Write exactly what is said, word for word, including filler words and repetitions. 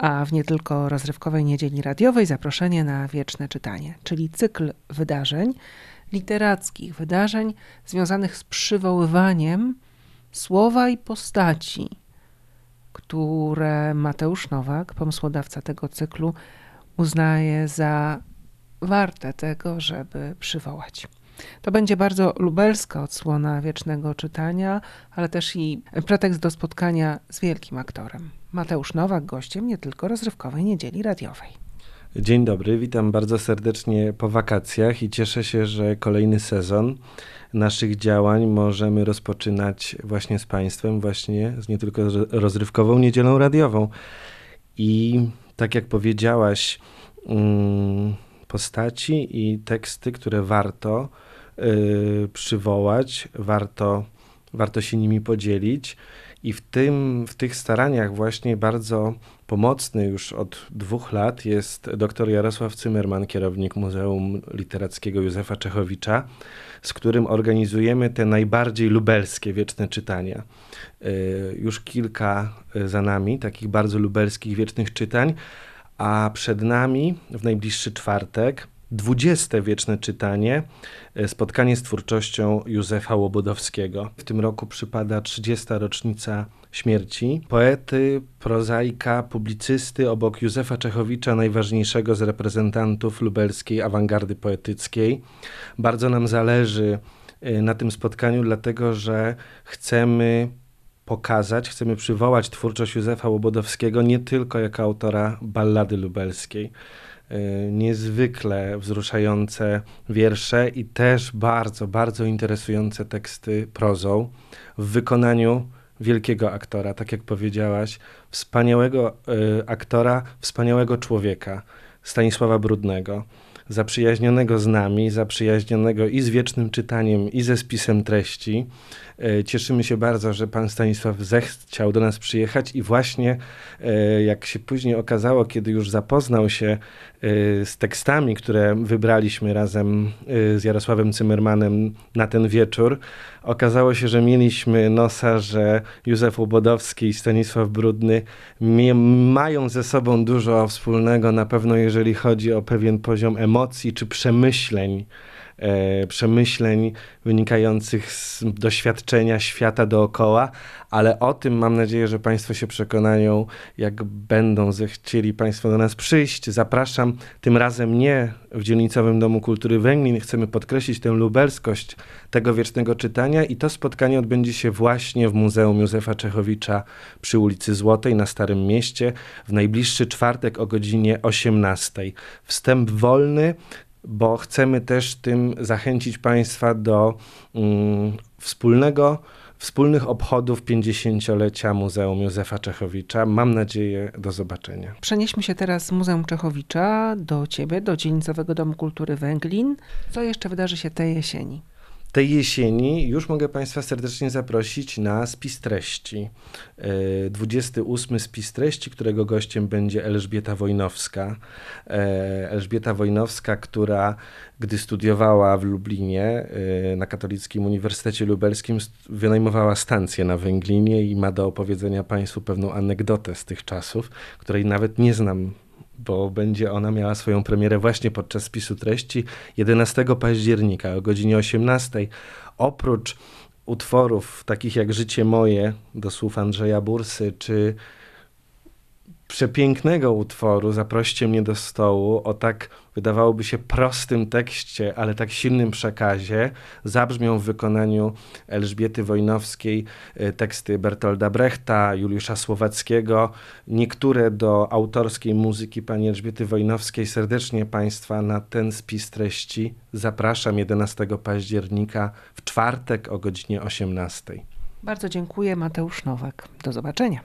a w nie tylko rozrywkowej niedzieli radiowej zaproszenie na wieczne czytanie, czyli cykl wydarzeń, literackich wydarzeń związanych z przywoływaniem słowa i postaci, które Mateusz Nowak, pomysłodawca tego cyklu, uznaje za warte tego, żeby przywołać. To będzie bardzo lubelska odsłona wiecznego czytania, ale też i pretekst do spotkania z wielkim aktorem. Mateusz Nowak, gościem nie tylko rozrywkowej niedzieli radiowej. Dzień dobry, witam bardzo serdecznie po wakacjach i cieszę się, że kolejny sezon naszych działań możemy rozpoczynać właśnie z Państwem, właśnie z nie tylko rozrywkową niedzielą radiową. I tak jak powiedziałaś, um, postaci i teksty, które warto y, przywołać, warto, warto się nimi podzielić. I w tym, w tych staraniach właśnie bardzo pomocny już od dwóch lat jest dr Jarosław Cymmerman, kierownik Muzeum Literackiego Józefa Czechowicza, z którym organizujemy te najbardziej lubelskie wieczne czytania. Y, już kilka za nami takich bardzo lubelskich wiecznych czytań, a przed nami w najbliższy czwartek dwudzieste wieczne czytanie, spotkanie z twórczością Józefa Łobodowskiego. W tym roku przypada trzydziesta rocznica śmierci poety, prozaika, publicysty, obok Józefa Czechowicza, najważniejszego z reprezentantów lubelskiej awangardy poetyckiej. Bardzo nam zależy na tym spotkaniu, dlatego że chcemy pokazać, chcemy przywołać twórczość Józefa Łobodowskiego nie tylko jako autora ballady lubelskiej. Niezwykle wzruszające wiersze i też bardzo, bardzo interesujące teksty prozą w wykonaniu wielkiego aktora, tak jak powiedziałaś, wspaniałego y, aktora, wspaniałego człowieka, Stanisława Brudnego, zaprzyjaźnionego z nami, zaprzyjaźnionego i z wiecznym czytaniem, i ze spisem treści. Cieszymy się bardzo, że pan Stanisław zechciał do nas przyjechać i właśnie, jak się później okazało, kiedy już zapoznał się z tekstami, które wybraliśmy razem z Jarosławem Cymmermanem na ten wieczór, okazało się, że mieliśmy nosa, że Józef Łobodowski i Stanisław Brudny mają ze sobą dużo wspólnego, na pewno jeżeli chodzi o pewien poziom emocji czy przemyśleń, E, przemyśleń wynikających z doświadczenia świata dookoła, ale o tym mam nadzieję, że Państwo się przekonają, jak będą zechcieli Państwo do nas przyjść. Zapraszam tym razem nie w Dzielnicowym Domu Kultury Węglin. Chcemy podkreślić tę lubelskość tego wiecznego czytania i to spotkanie odbędzie się właśnie w Muzeum Józefa Czechowicza przy ulicy Złotej na Starym Mieście w najbliższy czwartek o godzinie osiemnastej. Wstęp wolny, bo chcemy też tym zachęcić Państwa do um, wspólnego, wspólnych obchodów pięćdziesięciolecia Muzeum Józefa Czechowicza. Mam nadzieję, do zobaczenia. Przenieśmy się teraz z Muzeum Czechowicza do Ciebie, do Dzielnicowego Domu Kultury Węglin. Co jeszcze wydarzy się tej jesieni? Tej jesieni już mogę Państwa serdecznie zaprosić na spis treści. dwudziesty ósmy spis treści, którego gościem będzie Elżbieta Wojnowska. Elżbieta Wojnowska, która gdy studiowała w Lublinie na Katolickim Uniwersytecie Lubelskim, wynajmowała stację na Węglinie i ma do opowiedzenia Państwu pewną anegdotę z tych czasów, której nawet nie znam, bo będzie ona miała swoją premierę właśnie podczas spisu treści jedenastego października o godzinie osiemnastej. Oprócz utworów takich jak Życie moje do słów Andrzeja Bursy, czy przepięknego utworu Zaproście mnie do stołu o tak wydawałoby się prostym tekście, ale tak silnym przekazie, zabrzmią w wykonaniu Elżbiety Wojnowskiej teksty Bertolda Brechta, Juliusza Słowackiego, niektóre do autorskiej muzyki pani Elżbiety Wojnowskiej. Serdecznie Państwa na ten spis treści zapraszam jedenastego października w czwartek o godzinie osiemnastej. Bardzo dziękuję. Mateusz Nowak. Do zobaczenia.